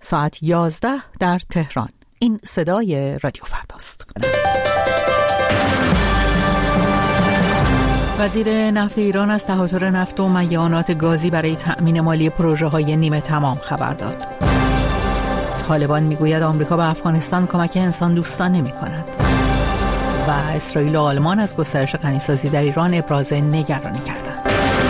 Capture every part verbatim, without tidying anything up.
ساعت یازده در تهران. این صدای رادیو فرداست. وزیر نفت ایران از تهاتر نفت و میعانات گازی برای تأمین مالی پروژه‌های نیمه تمام خبر داد. طالبان میگوید آمریکا به افغانستان کمک انسان دوستان نمی‌کند. و اسرائیل و آلمان از گسترش غنیسازی در ایران ابراز نگرانی کردند.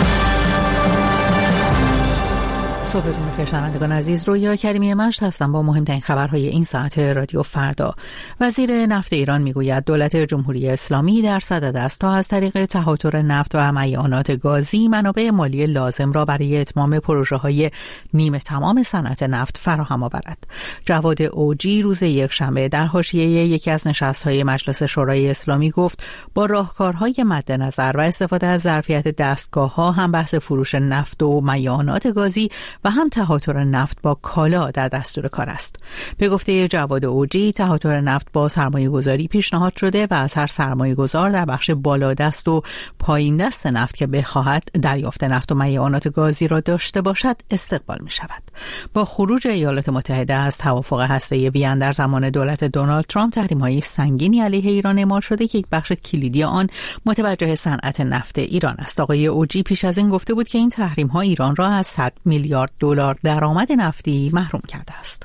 صبحتون بخیر شنوندگان عزیز، رویا کریمی مشت هستم با مهمترین خبرهای این ساعت رادیو فردا. وزیر نفت ایران میگوید دولت جمهوری اسلامی در صدد است تا از طریق تهاتر نفت و میعانات گازی منابع مالی لازم را برای اتمام پروژه‌های نیمه تمام صنعت نفت فراهم آورد. جواد اوجی روز یکشنبه در حاشیه یکی از نشست‌های مجلس شورای اسلامی گفت با راهکارهای مد نظر و استفاده از ظرفیت دستگاه‌ها هم بحث فروش نفت و میعانات گازی و هم تهاتر نفت با کالا در دستور کار است. به گفته جواد اوجی، تهاتر نفت با سرمایه گذاری پیشنهاد شده و از هر سرمایه گذار در بخش بالادست و پایین دست نفت که بخواهد دریافت نفت و میعانات گازی را داشته باشد استقبال می شود. با خروج ایالات متحده از توافق هسته‌ای وین در زمان دولت دونالد ترامپ، تحریم‌های سنگینی علیه ایران اعمال شده که یک بخش کلیدی آن متوجه صنعت نفت ایران است. آقای اوجی پیش از این گفته بود که این تحریم‌ها ایران را از صد میلیارد دلار درآمد نفتی محروم کرده است.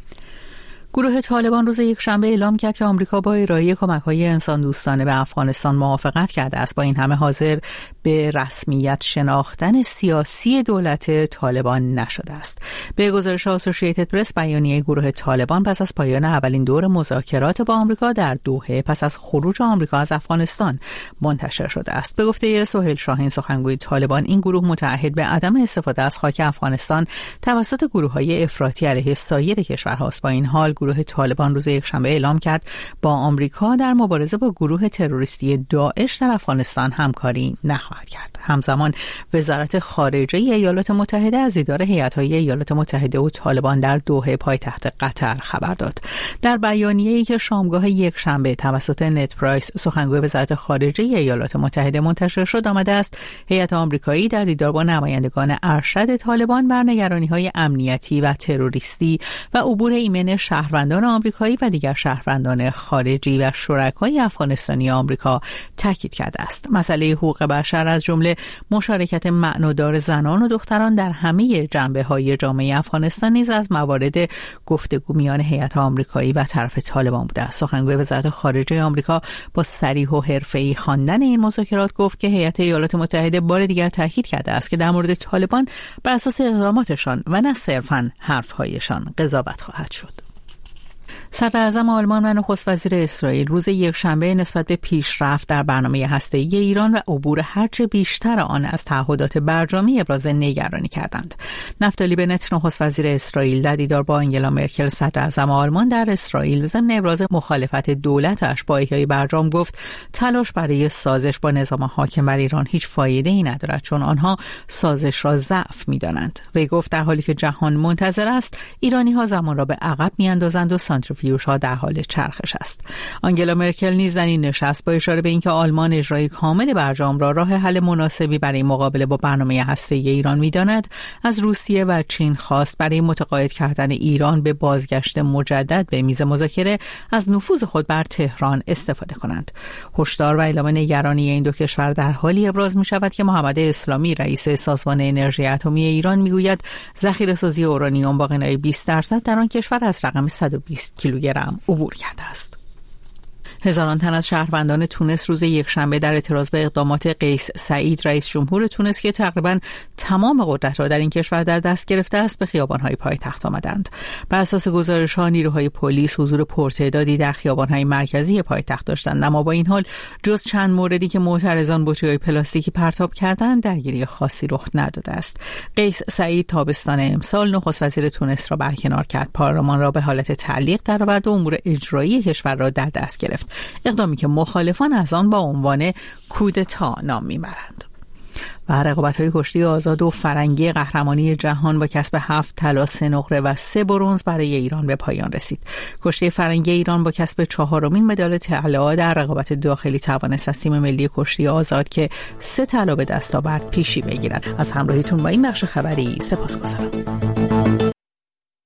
گروه طالبان روز یکشنبه اعلام کرد که آمریکا با ارائه کمک‌های انسان دوستانه به افغانستان موافقت کرده است. با این همه حاضر به رسمیت شناختن سیاسی دولت طالبان نشده است. به گزارش آسوشییتد پرس، بیانیه گروه طالبان پس از پایان اولین دور مذاکرات با آمریکا در دوحه پس از خروج آمریکا از افغانستان منتشر شده است. به گفته سهیل شاهین، سخنگوی طالبان، این گروه متعهد به عدم استفاده از خاک افغانستان توسط گروه‌های افراطی علیه سایر کشورهاست. با این حال گروه طالبان روز یکشنبه اعلام کرد با آمریکا در مبارزه با گروه تروریستی داعش در افغانستان همکاری نخواهد کرد. همزمان وزارت خارجه ایالات متحده از دیدار هیئت‌های ایالات متحده و طالبان در دوحه پایتخت قطر خبر داد. در بیانیه‌ای که شامگاه یکشنبه توسط نت پرایس، سخنگوی وزارت خارجه ایالات متحده، منتشر شد، آمده است هیئت آمریکایی در دیدار با نمایندگان ارشد طالبان بر نگرانی‌های امنیتی و تروریستی و عبور ایمن شهروندان آمریکایی و دیگر شهروندان خارجی و شرکای افغانستانی آمریکا تاکید کرده است. مسئله حقوق بشر از جمله مشارکت معنادار زنان و دختران در همه جنبه‌های جامعه افغانستان نیز از موارد گفتگو میان هیئت آمریکایی و طرف طالبان بوده است. سخنگوی وزارت خارجه آمریکا با صریح و حرفه‌ای خواندن این مذاکرات گفت که هیئت ایالات متحده بار دیگر تاکید کرده است که در مورد طالبان بر اساس اقداماتشان و نه صرفاً حرف‌هایشان قضاوت خواهد شد. صدر اعظم آلمان و نخست وزیر اسرائیل روز یکشنبه نسبت به پیشرفت در برنامه هسته‌ای ایران و عبور هرچه بیشتر آن از تعهدات برجامی ابراز نگرانی کردند. نفتالی بنت، نخست وزیر اسرائیل، در دیدار با آنگلا مرکل صدر اعظم آلمان در اسرائیل ضمن ابراز مخالفت دولتش با احیای برجام گفت تلاش برای سازش با نظام حاکم بر ایران هیچ فایده‌ای ندارد، چون آنها سازش را ضعف می‌دانند. وی گفت در حالی که جهان منتظر است، ایرانی‌ها زمان را به عقب می‌اندازند و سانتریفیوژها در حال چرخش است. آنگلا مرکل نیز در این نشست با اشاره به اینکه آلمان اجرای کامل برجام را راه حل مناسبی برای مقابله با برنامه هسته‌ای ایران می‌داند، از روسیه و چین خواست برای متقاعد کردن ایران به بازگشت مجدد به میز مذاکره از نفوذ خود بر تهران استفاده کنند. هشدار و اعلام نگرانی این دو کشور در حالی ابراز می‌شود که محمد اسلامی، رئیس سازمان انرژی اتمی ایران، میگوید ذخیره‌سازی اورانیوم با غنای بیست درصد در آن کشور از رقم صد و بیست کیلوگرم عبور کرده است. هزاران تن از شهروندان تونس روز یکشنبه در اعتراض به اقدامات قیس سعید، رئیس جمهور تونس که تقریباً تمام قدرت را در این کشور در دست گرفته است، به خیابان‌های پایتخت آمدند. بر اساس گزارش‌ها نیروهای پلیس حضور پرتعدادی در خیابان‌های مرکزی پایتخت داشتند، اما با این حال جز چند موردی که معترضان بطری‌های پلاستیکی پرتاب کردند، درگیری خاصی رخ نداده است. قیس سعید تابستان امسال نخست وزیر تونس را برکنار کرد، پارلمان را به حالت تعلیق درآورد و امور اجرایی کشور را در دست گرفت، اقدامی که مخالفان از آن با عنوان کودتا نام میبرند. و رقابت‌های کشتی آزاد و فرنگی قهرمانی جهان با کسب هفت طلا، سه نقره و سه برنز برای ایران به پایان رسید. کشتی فرنگی ایران با کسب چهارمین مدال طلا در رقابت داخلی توانست از تیم ملی کشتی آزاد که سه طلا به دست آورد پیشی بگیرد. از همراهیتون با این بخش خبری سپاسگزارم.